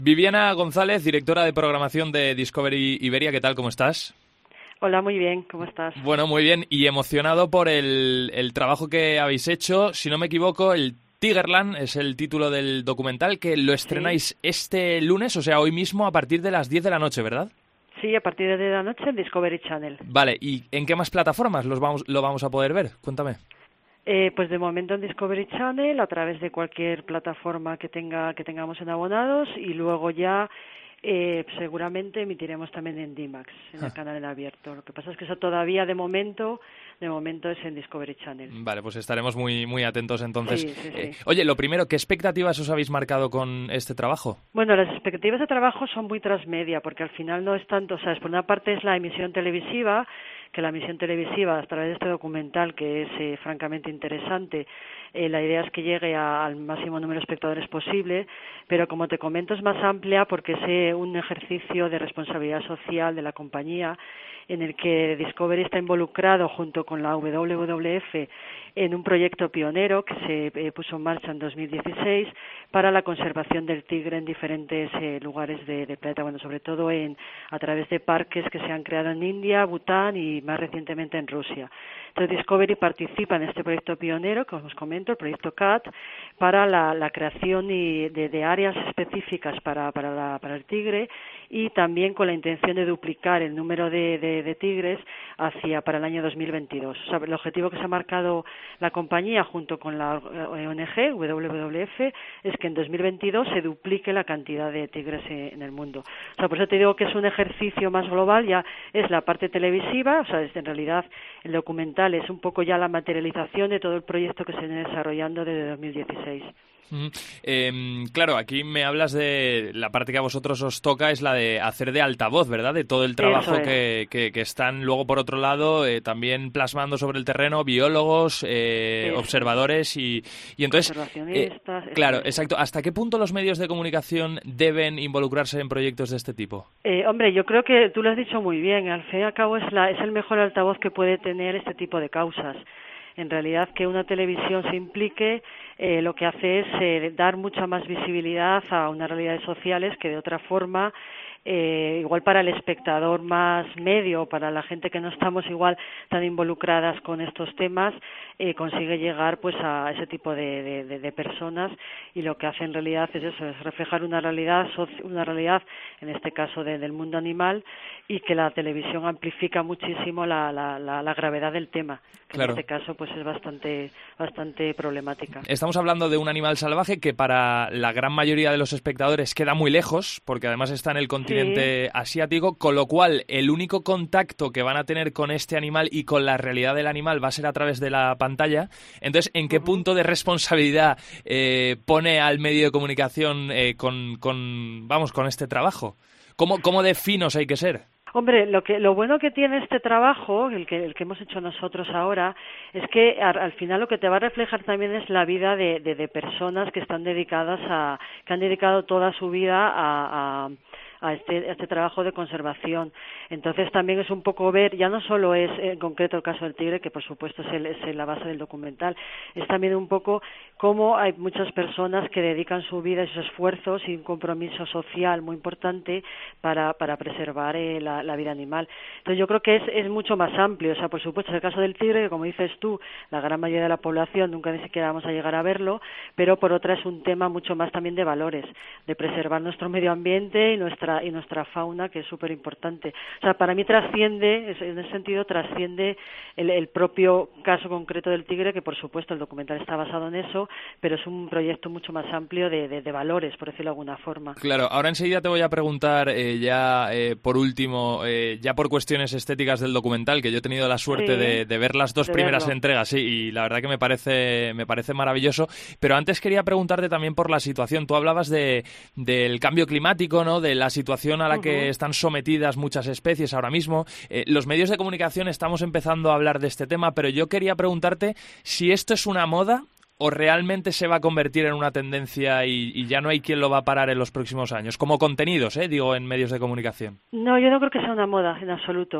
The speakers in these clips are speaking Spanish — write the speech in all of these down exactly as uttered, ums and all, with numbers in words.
Viviana González, directora de programación de Discovery Iberia, ¿qué tal? ¿Cómo estás? Hola, muy bien, ¿cómo estás? Bueno, muy bien, y emocionado por el, el trabajo que habéis hecho. Si no me equivoco, el Tigerland es el título del documental, que lo estrenáis sí. este lunes, o sea, hoy mismo, a partir de las diez de la noche, ¿verdad? Sí, a partir de la noche en Discovery Channel. Vale, ¿y en qué más plataformas los vamos, lo vamos a poder ver? Cuéntame. Eh, pues de momento en Discovery Channel, a través de cualquier plataforma que tenga que tengamos en abonados, y luego ya eh, seguramente emitiremos también en D MAX, en el canal en abierto. Lo que pasa es que eso todavía de momento, de momento es en Discovery Channel. Vale, pues estaremos muy muy atentos entonces. Sí, sí, sí. Eh, oye, lo primero, ¿qué expectativas os habéis marcado con este trabajo? Bueno, las expectativas de trabajo son muy transmedia, porque al final no es tanto, o sea, por una parte es la emisión televisiva, que la emisión televisiva a través de este documental, que es eh, francamente interesante, eh, la idea es que llegue a, al máximo número de espectadores posible, pero como te comento es más amplia porque es eh, un ejercicio de responsabilidad social de la compañía, en el que Discovery está involucrado junto con la W W F en un proyecto pionero que se eh, puso en marcha en dos mil dieciséis para la conservación del tigre en diferentes eh, lugares de, de planeta, bueno, sobre todo en a través de parques que se han creado en India, Bután y más recientemente en Rusia. Entonces Discovery participa en este proyecto pionero, como os comento, el proyecto C A T, para la, la creación y de, de áreas específicas para, para, la, para el tigre, y también con la intención de duplicar el número de, de, de tigres hacia para el año dos mil veintidós. O sea, el objetivo que se ha marcado la compañía junto con la O N G, W W F, es que en dos mil veintidós se duplique la cantidad de tigres en el mundo. O sea, por eso te digo que es un ejercicio más global, ya es la parte televisiva, o sea, es, en realidad el documental es un poco ya la materialización de todo el proyecto que se viene desarrollando desde dos mil dieciséis. Mm, eh, claro, aquí me hablas de la parte que a vosotros os toca, es la de hacer de altavoz, ¿verdad? De todo el trabajo es. que, que, que están luego, por otro lado, eh, también plasmando sobre el terreno biólogos, eh, observadores y, y entonces... Eh, claro, exacto. ¿Hasta qué punto los medios de comunicación deben involucrarse en proyectos de este tipo? Eh, hombre, yo creo que tú lo has dicho muy bien. Al fin y al cabo es, la, es el mejor altavoz que puede tener este tipo de causas. En realidad, que una televisión se implique eh, lo que hace es eh, dar mucha más visibilidad a unas realidades sociales que de otra forma, eh, igual para el espectador más medio, para la gente que no estamos igual tan involucradas con estos temas, eh, consigue llegar pues a ese tipo de, de, de, de personas, y lo que hace en realidad es eso, es reflejar una realidad, una realidad en este caso de, del mundo animal, y que la televisión amplifica muchísimo la, la, la, la gravedad del tema, que claro. En este caso pues es bastante bastante problemática. Estamos hablando de un animal salvaje que para la gran mayoría de los espectadores queda muy lejos, porque además está en el continente sí. asiático, con lo cual el único contacto que van a tener con este animal y con la realidad del animal va a ser a través de la pantalla. Entonces, ¿en qué uh-huh. punto de responsabilidad eh, pone al medio de comunicación eh, con, con, vamos, con este trabajo? ¿Cómo, cómo de finos hay que ser? Hombre, lo que lo bueno que tiene este trabajo, el que el que hemos hecho nosotros ahora, es que al, al final lo que te va a reflejar también es la vida de, de, de personas que están dedicadas a, que han dedicado toda su vida a, a a este, a este trabajo de conservación. Entonces también es un poco ver, ya no solo es en concreto el caso del tigre, que por supuesto es, el, es la base del documental, es también un poco cómo hay muchas personas que dedican su vida y sus esfuerzos y un compromiso social muy importante para, para preservar eh, la, la vida animal. Entonces yo creo que es, es mucho más amplio, o sea, por supuesto es el caso del tigre, que como dices tú, la gran mayoría de la población nunca ni siquiera vamos a llegar a verlo, pero por otra es un tema mucho más también de valores, de preservar nuestro medio ambiente y nuestra y nuestra fauna, que es súper importante. O sea, para mí trasciende, en ese sentido trasciende el, el propio caso concreto del tigre, que por supuesto el documental está basado en eso, pero es un proyecto mucho más amplio de, de, de valores, por decirlo de alguna forma. Claro, ahora enseguida te voy a preguntar eh, ya eh, por último, eh, ya por cuestiones estéticas del documental, que yo he tenido la suerte sí, de, de ver las dos primeras verlo. entregas, sí, y la verdad que me parece me parece maravilloso, pero antes quería preguntarte también por la situación. Tú hablabas de del cambio climático, ¿no?, de la situación a la que están sometidas muchas especies ahora mismo. Eh, los medios de comunicación estamos empezando a hablar de este tema, pero yo quería preguntarte si esto es una moda o realmente se va a convertir en una tendencia y, y ya no hay quien lo va a parar en los próximos años, como contenidos, eh, digo, en medios de comunicación. No, yo no creo que sea una moda en absoluto.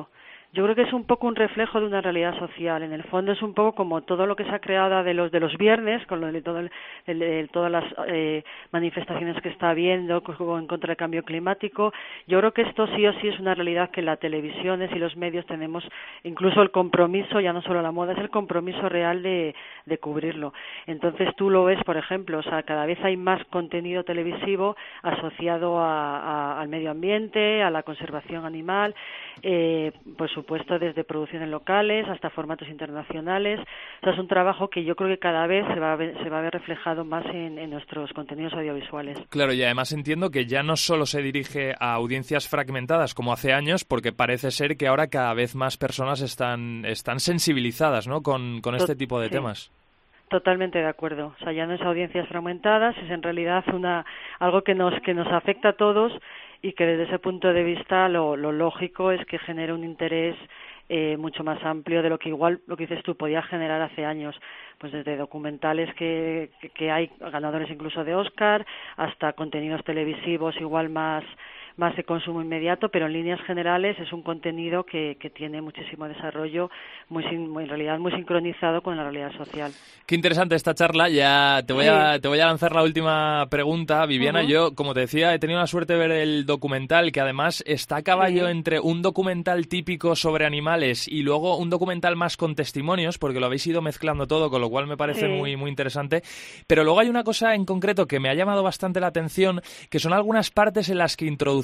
Yo creo que es un poco un reflejo de una realidad social. En el fondo es un poco como todo lo que se ha creado de los de los viernes, con lo de todo el, el, el, todas las eh, manifestaciones que está habiendo en contra del cambio climático. Yo creo que esto sí o sí es una realidad que las televisiones y los medios tenemos, incluso el compromiso, ya no solo la moda, es el compromiso real de, de cubrirlo. Entonces tú lo ves, por ejemplo, o sea, cada vez hay más contenido televisivo asociado a, a, al medio ambiente, a la conservación animal, eh, por supuesto desde producciones locales hasta formatos internacionales. O sea, es un trabajo que yo creo que cada vez se va a ver, se va a ver reflejado más en, en nuestros contenidos audiovisuales. Claro, y además entiendo que ya no solo se dirige a audiencias fragmentadas como hace años, porque parece ser que ahora cada vez más personas están, están sensibilizadas, ¿no?, con, con este tipo de sí. temas. Totalmente de acuerdo. O sea, ya no es audiencias fragmentadas, es en realidad una algo que nos que nos afecta a todos y que desde ese punto de vista lo, lo lógico es que genere un interés eh, mucho más amplio de lo que igual, lo que dices tú, podía generar hace años, pues desde documentales que, que, que hay ganadores incluso de Oscar hasta contenidos televisivos igual más más de consumo inmediato, pero en líneas generales es un contenido que, que tiene muchísimo desarrollo, muy, muy en realidad muy sincronizado con la realidad social. Qué interesante esta charla. Ya te voy, sí. a, te voy a lanzar la última pregunta, Viviana. Uh-huh. Yo, como te decía, he tenido la suerte de ver el documental, que además está a caballo sí. entre un documental típico sobre animales y luego un documental más con testimonios, porque lo habéis ido mezclando todo, con lo cual me parece sí. muy, muy interesante. Pero luego hay una cosa en concreto que me ha llamado bastante la atención, que son algunas partes en las que introducís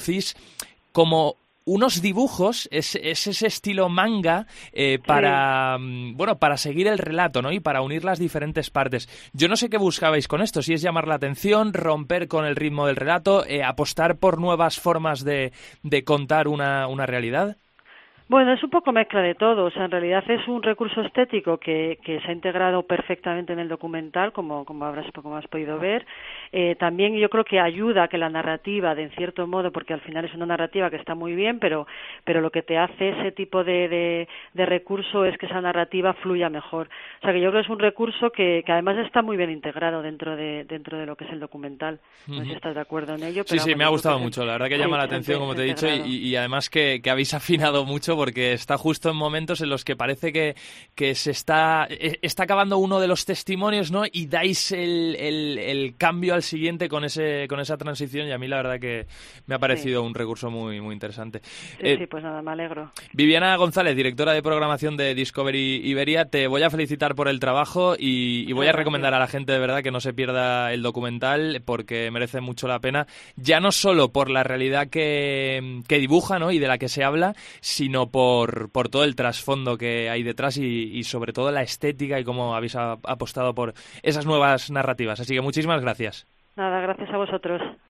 como unos dibujos, es, es ese estilo manga eh, para sí. bueno, para seguir el relato, ¿no?, y para unir las diferentes partes. Yo no sé qué buscabais con esto, si es llamar la atención, romper con el ritmo del relato, eh, apostar por nuevas formas de, de contar una, una realidad. Bueno, es un poco mezcla de todo. O sea, en realidad es un recurso estético que, que se ha integrado perfectamente en el documental, como, como, habrás, como has podido ver. Eh, también yo creo que ayuda a que la narrativa, de en cierto modo, porque al final es una narrativa que está muy bien, pero, pero lo que te hace ese tipo de, de, de recurso es que esa narrativa fluya mejor. O sea, que yo creo que es un recurso que, que además está muy bien integrado dentro de, dentro de lo que es el documental. No sé si estás de acuerdo en ello. Pero sí, sí, me ha gustado mucho. La verdad que llama sí, la atención, como te he dicho, y, y además que, que habéis afinado mucho, porque está justo en momentos en los que parece que, que se está, está acabando uno de los testimonios, ¿no?, y dais el, el, el cambio al siguiente con ese con esa transición, y a mí la verdad que me ha parecido sí. un recurso muy muy interesante. Sí, eh, sí, pues nada, me alegro. Viviana González, directora de programación de Discovery Iberia, te voy a felicitar por el trabajo y, y voy a recomendar a la gente de verdad que no se pierda el documental, porque merece mucho la pena, ya no solo por la realidad que, que dibuja, ¿no?, y de la que se habla, sino por Por, por todo el trasfondo que hay detrás y, y sobre todo la estética y cómo habéis a, apostado por esas nuevas narrativas. Así que muchísimas gracias. Nada, gracias a vosotros.